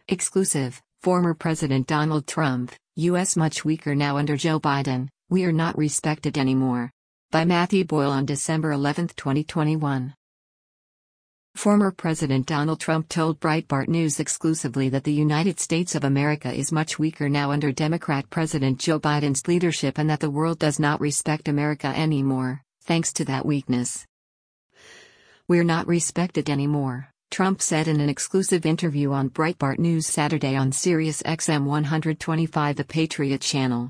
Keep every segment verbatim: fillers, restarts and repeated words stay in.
Exclusive, former President Donald Trump, U S much weaker now under Joe Biden, we are not respected anymore. By Matthew Boyle on December eleventh, twenty twenty-one. Former President Donald Trump told Breitbart News exclusively that the United States of America is much weaker now under Democrat President Joe Biden's leadership and that the world does not respect America anymore, thanks to that weakness. "We're not respected anymore," Trump said in an exclusive interview on Breitbart News Saturday on Sirius X M one twenty-five, the Patriot channel.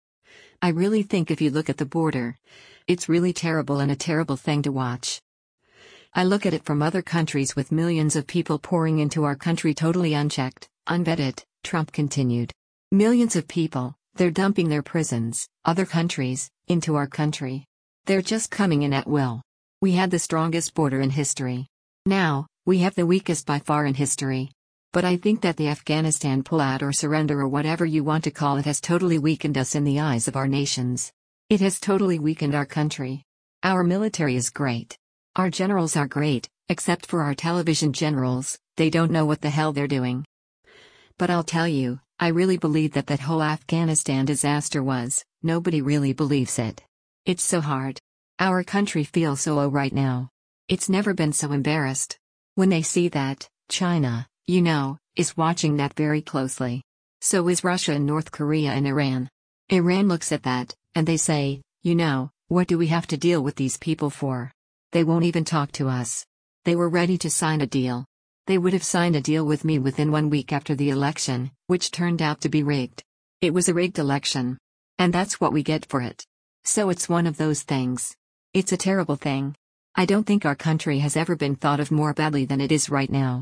"I really think if you look at the border, it's really terrible and a terrible thing to watch. I look at it from other countries with millions of people pouring into our country totally unchecked, unvetted," Trump continued. "Millions of people, they're dumping their prisons, other countries, into our country. They're just coming in at will. We had the strongest border in history. Now, we have the weakest by far in history. But I think that the Afghanistan pullout or surrender or whatever you want to call it has totally weakened us in the eyes of our nations. It has totally weakened our country. Our military is great. Our generals are great, except for our television generals, they don't know what the hell they're doing. But I'll tell you, I really believe that that whole Afghanistan disaster was, nobody really believes it. It's so hard. Our country feels so low right now. It's never been so embarrassed. When they see that, China, you know, is watching that very closely. So is Russia and North Korea and Iran. Iran looks at that, and they say, you know, what do we have to deal with these people for? They won't even talk to us. They were ready to sign a deal. They would have signed a deal with me within one week after the election, which turned out to be rigged. It was a rigged election. And that's what we get for it. So it's one of those things. It's a terrible thing. I don't think our country has ever been thought of more badly than it is right now."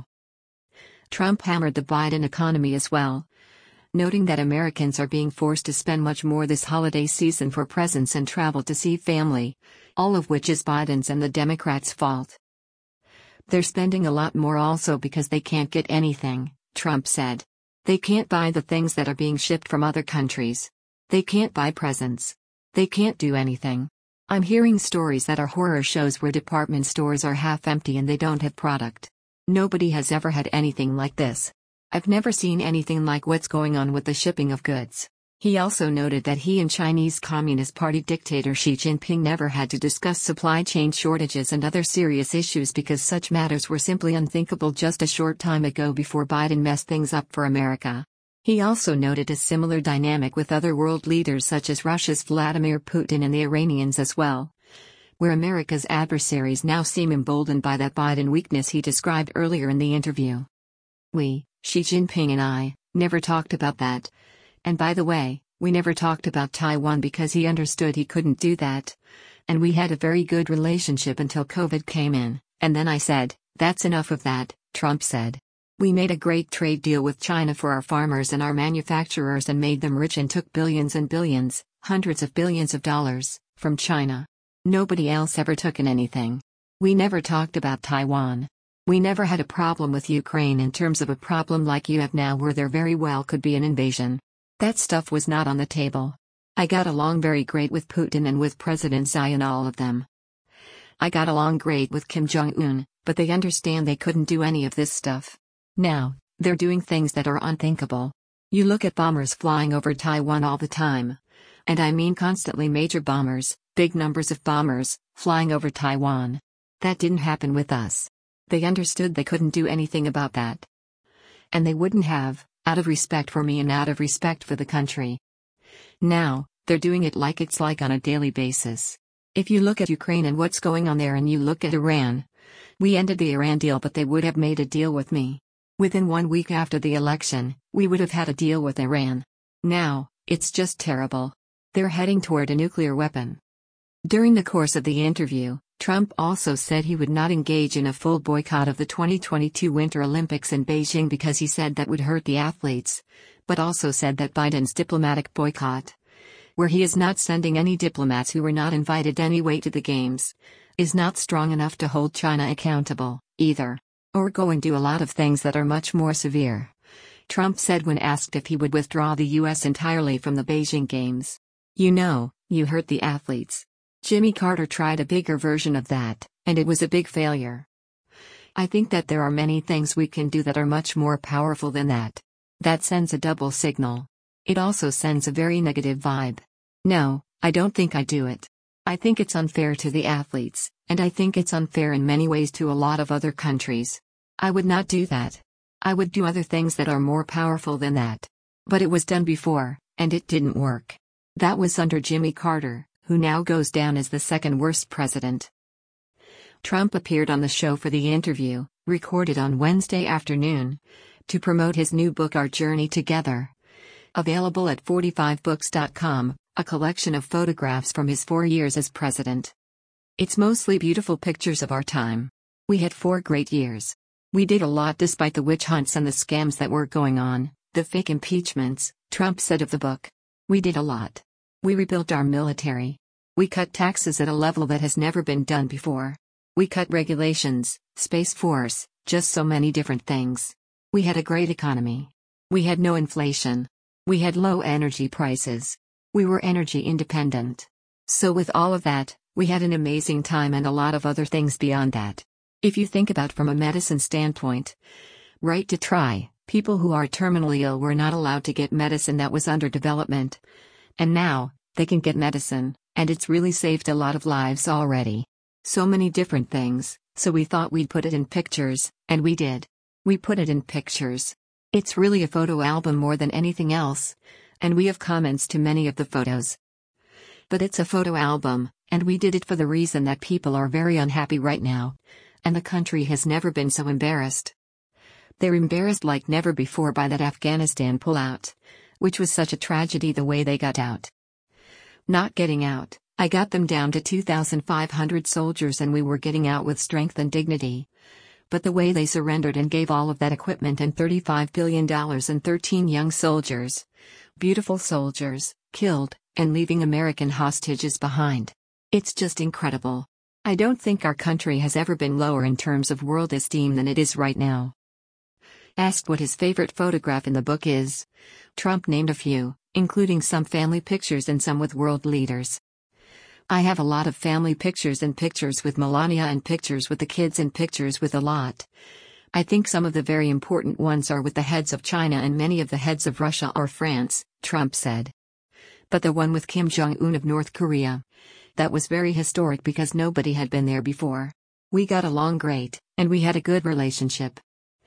Trump hammered the Biden economy as well, noting that Americans are being forced to spend much more this holiday season for presents and travel to see family, all of which is Biden's and the Democrats' fault. "They're spending a lot more also because they can't get anything," Trump said. "They can't buy the things that are being shipped from other countries. They can't buy presents. They can't do anything. I'm hearing stories that are horror shows where department stores are half empty and they don't have product. Nobody has ever had anything like this. I've never seen anything like what's going on with the shipping of goods." He also noted that he and Chinese Communist Party dictator Xi Jinping never had to discuss supply chain shortages and other serious issues because such matters were simply unthinkable just a short time ago before Biden messed things up for America. He also noted a similar dynamic with other world leaders such as Russia's Vladimir Putin and the Iranians as well, where America's adversaries now seem emboldened by that Biden weakness he described earlier in the interview. "We, Xi Jinping and I, never talked about that. And by the way, we never talked about Taiwan because he understood he couldn't do that. And we had a very good relationship until COVID came in, and then I said, that's enough of that," Trump said. "We made a great trade deal with China for our farmers and our manufacturers and made them rich and took billions and billions, hundreds of billions of dollars, from China. Nobody else ever took in anything. We never talked about Taiwan. We never had a problem with Ukraine in terms of a problem like you have now where there very well could be an invasion. That stuff was not on the table. I got along very great with Putin and with President Xi and all of them. I got along great with Kim Jong-un, but they understand they couldn't do any of this stuff. Now, they're doing things that are unthinkable. You look at bombers flying over Taiwan all the time. And I mean constantly major bombers, big numbers of bombers, flying over Taiwan. That didn't happen with us. They understood they couldn't do anything about that. And they wouldn't have, out of respect for me and out of respect for the country. Now, they're doing it like it's like on a daily basis. If you look at Ukraine and what's going on there and you look at Iran. We ended the Iran deal but they would have made a deal with me. Within one week after the election, we would have had a deal with Iran. Now, it's just terrible. They're heading toward a nuclear weapon." During the course of the interview, Trump also said he would not engage in a full boycott of the twenty twenty-two Winter Olympics in Beijing because he said that would hurt the athletes, but also said that Biden's diplomatic boycott, where he is not sending any diplomats who were not invited anyway to the games, is not strong enough to hold China accountable, either. Or go and do a lot of things that are much more severe. Trump said when asked if he would withdraw the U S entirely from the Beijing Games. "You know, you hurt the athletes. Jimmy Carter tried a bigger version of that, and it was a big failure. I think that there are many things we can do that are much more powerful than that. That sends a double signal. It also sends a very negative vibe. No, I don't think I do it. I think it's unfair to the athletes, and I think it's unfair in many ways to a lot of other countries. I would not do that. I would do other things that are more powerful than that. But it was done before, and it didn't work. That was under Jimmy Carter, who now goes down as the second worst president. Trump appeared on the show for the interview, recorded on Wednesday afternoon, to promote his new book Our Journey Together. Available at forty-five books dot com, a collection of photographs from his four years as president. It's mostly beautiful pictures of our time. We had four great years. We did a lot despite the witch hunts and the scams that were going on, the fake impeachments, Trump said of the book. We did a lot. We rebuilt our military. We cut taxes at a level that has never been done before. We cut regulations, Space Force, just so many different things. We had a great economy. We had no inflation. We had low energy prices. We were energy independent. So with all of that, we had an amazing time and a lot of other things beyond that. If you think about from a medicine standpoint, right to try, people who are terminally ill were not allowed to get medicine that was under development. And now, they can get medicine, and it's really saved a lot of lives already. So many different things, so we thought we'd put it in pictures, and we did. We put it in pictures. It's really a photo album more than anything else, and we have comments to many of the photos. But it's a photo album, and we did it for the reason that people are very unhappy right now, and the country has never been so embarrassed. They're embarrassed like never before by that Afghanistan pullout, which was such a tragedy the way they got out. Not getting out, I got them down to two thousand five hundred soldiers and we were getting out with strength and dignity. But the way they surrendered and gave all of that equipment and thirty-five billion dollars and thirteen young soldiers, beautiful soldiers, killed, and leaving American hostages behind. It's just incredible. I don't think our country has ever been lower in terms of world esteem than it is right now. Asked what his favorite photograph in the book is, Trump named a few, including some family pictures and some with world leaders. I have a lot of family pictures and pictures with Melania and pictures with the kids and pictures with a lot. I think some of the very important ones are with the heads of China and many of the heads of Russia or France, Trump said. But the one with Kim Jong-un of North Korea, that was very historic because nobody had been there before. We got along great, and we had a good relationship.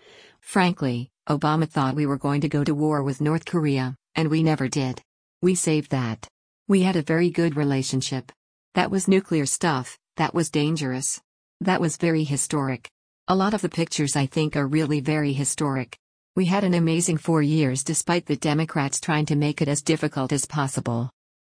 Frankly, Obama thought we were going to go to war with North Korea, and we never did. We saved that. We had a very good relationship. That was nuclear stuff, that was dangerous. That was very historic. A lot of the pictures I think are really very historic. We had an amazing four years despite the Democrats trying to make it as difficult as possible.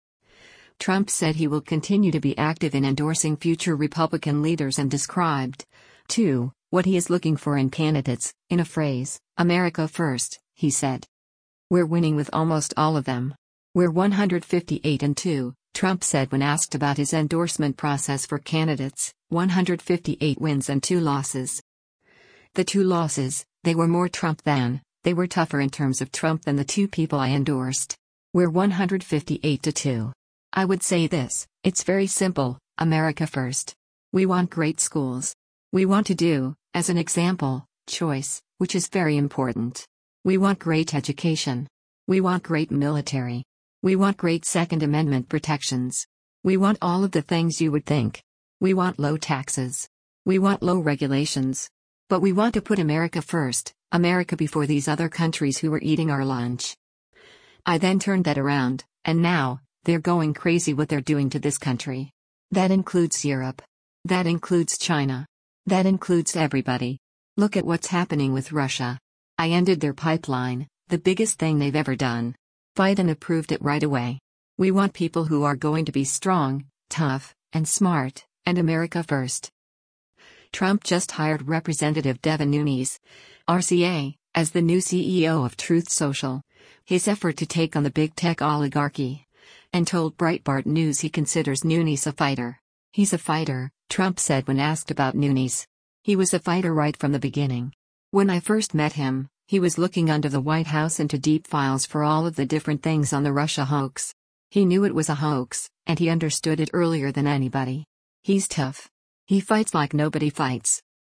Trump said he will continue to be active in endorsing future Republican leaders and described, too, what he is looking for in candidates, in a phrase, America first, he said. We're winning with almost all of them. We're one hundred fifty-eight and two, Trump said when asked about his endorsement process for candidates, one hundred fifty-eight wins and two losses. The two losses, they were more Trump than, they were tougher in terms of Trump than the two people I endorsed. We're one hundred fifty-eight to two. I would say this, it's very simple, America first. We want great schools. We want to do, as an example, choice, which is very important. We want great education. We want great military. We want great Second Amendment protections. We want all of the things you would think. We want low taxes. We want low regulations. But we want to put America first, America before these other countries who are eating our lunch. I then turned that around, and now, they're going crazy what they're doing to this country. That includes Europe. That includes China. That includes everybody. Look at what's happening with Russia. I ended their pipeline, the biggest thing they've ever done. Biden approved it right away. We want people who are going to be strong, tough, and smart, and America first. Trump just hired Representative Devin Nunes, R C A, as the new C E O of Truth Social, his effort to take on the big tech oligarchy, and told Breitbart News he considers Nunes a fighter. He's a fighter, Trump said when asked about Nunes. He was a fighter right from the beginning. When I first met him, he was looking under the White House into deep files for all of the different things on the Russia hoax. He knew it was a hoax, and he understood it earlier than anybody. He's tough. He fights like nobody fights.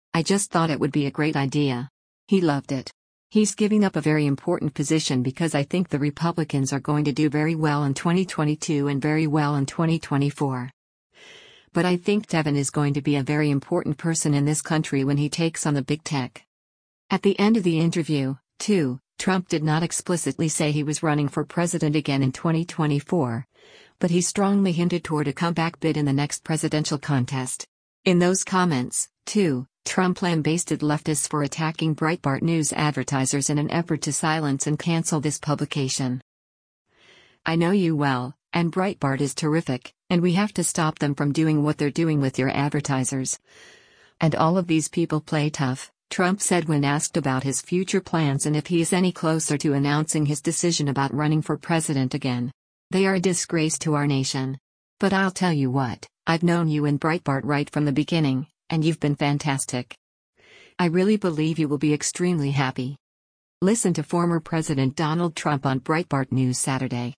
I just thought it would be a great idea. He loved it. He's giving up a very important position because I think the Republicans are going to do very well in twenty twenty-two and very well in twenty twenty-four. But I think Devin is going to be a very important person in this country when he takes on the big tech. At the end of the interview, too, Trump did not explicitly say he was running for president again in twenty twenty-four, but he strongly hinted toward a comeback bid in the next presidential contest. In those comments, too, Trump lambasted leftists for attacking Breitbart News advertisers in an effort to silence and cancel this publication. I know you well, and Breitbart is terrific, and we have to stop them from doing what they're doing with your advertisers. And all of these people play tough, Trump said when asked about his future plans and if he is any closer to announcing his decision about running for president again. They are a disgrace to our nation. But I'll tell you what, I've known you and Breitbart right from the beginning, and you've been fantastic. I really believe you will be extremely happy. Listen to former President Donald Trump on Breitbart News Saturday.